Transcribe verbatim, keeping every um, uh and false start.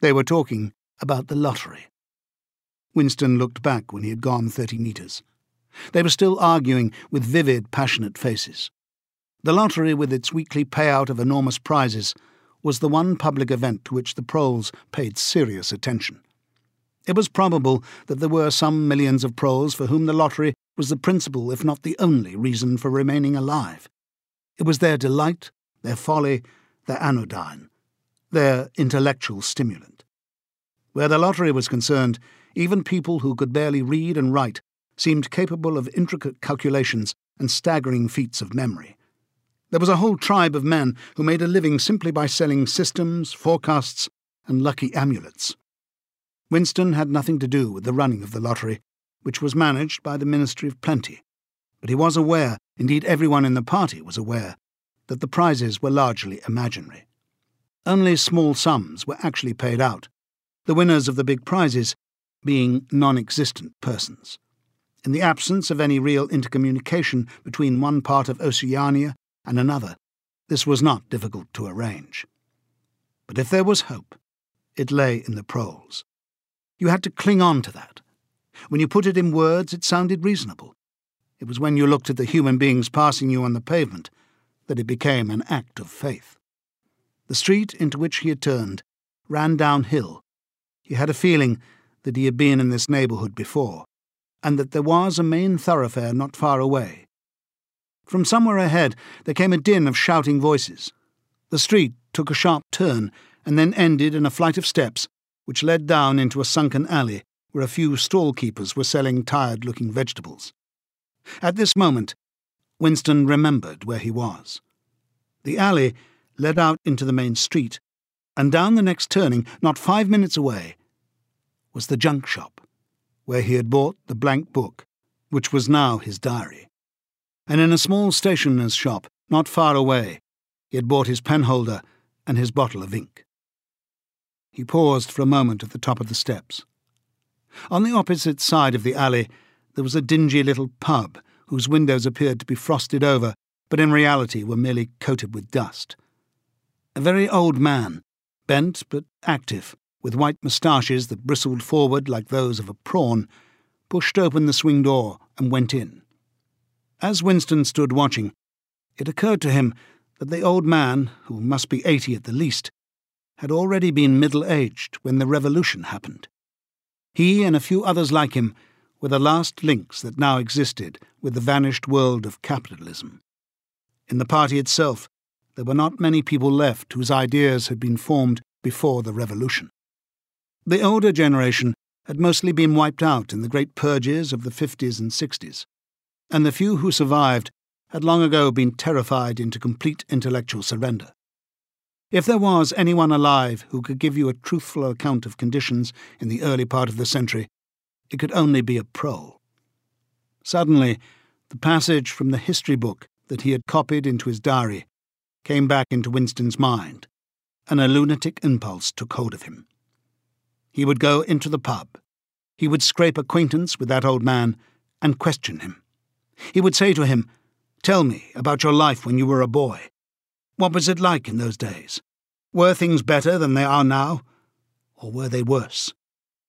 They were talking about the lottery. Winston looked back when he had gone thirty metres. They were still arguing with vivid, passionate faces. The lottery, with its weekly payout of enormous prizes, was the one public event to which the proles paid serious attention. It was probable that there were some millions of proles for whom the lottery was the principal, if not the only, reason for remaining alive. It was their delight, their folly, their anodyne, their intellectual stimulant. Where the lottery was concerned, even people who could barely read and write seemed capable of intricate calculations and staggering feats of memory. There was a whole tribe of men who made a living simply by selling systems, forecasts, and lucky amulets. Winston had nothing to do with the running of the lottery, which was managed by the Ministry of Plenty, but he was aware, indeed everyone in the party was aware, that the prizes were largely imaginary. Only small sums were actually paid out, the winners of the big prizes being non-existent persons. In the absence of any real intercommunication between one part of Oceania and another, this was not difficult to arrange. But if there was hope, it lay in the proles. You had to cling on to that. When you put it in words, it sounded reasonable. It was when you looked at the human beings passing you on the pavement that it became an act of faith. The street into which he had turned ran downhill. He had a feeling that he had been in this neighbourhood before, and that there was a main thoroughfare not far away. From somewhere ahead there came a din of shouting voices. The street took a sharp turn and then ended in a flight of steps which led down into a sunken alley where a few stall-keepers were selling tired-looking vegetables. At this moment, Winston remembered where he was. The alley led out into the main street, and down the next turning, not five minutes away, was the junk shop, where he had bought the blank book, which was now his diary. And in a small stationer's shop, not far away, he had bought his penholder and his bottle of ink. He paused for a moment at the top of the steps. On the opposite side of the alley there was a dingy little pub whose windows appeared to be frosted over, but in reality were merely coated with dust. A very old man, bent but active, with white moustaches that bristled forward like those of a prawn, pushed open the swing door and went in. As Winston stood watching, it occurred to him that the old man, who must be eighty at the least, had already been middle-aged when the revolution happened. He and a few others like him were the last links that now existed with the vanished world of capitalism. In the party itself, there were not many people left whose ideas had been formed before the revolution. The older generation had mostly been wiped out in the great purges of the fifties and sixties, and the few who survived had long ago been terrified into complete intellectual surrender. If there was anyone alive who could give you a truthful account of conditions in the early part of the century, it could only be a prole. Suddenly, the passage from the history book that he had copied into his diary came back into Winston's mind, and a lunatic impulse took hold of him. He would go into the pub. He would scrape acquaintance with that old man and question him. He would say to him, "Tell me about your life when you were a boy. What was it like in those days? Were things better than they are now? Or were they worse?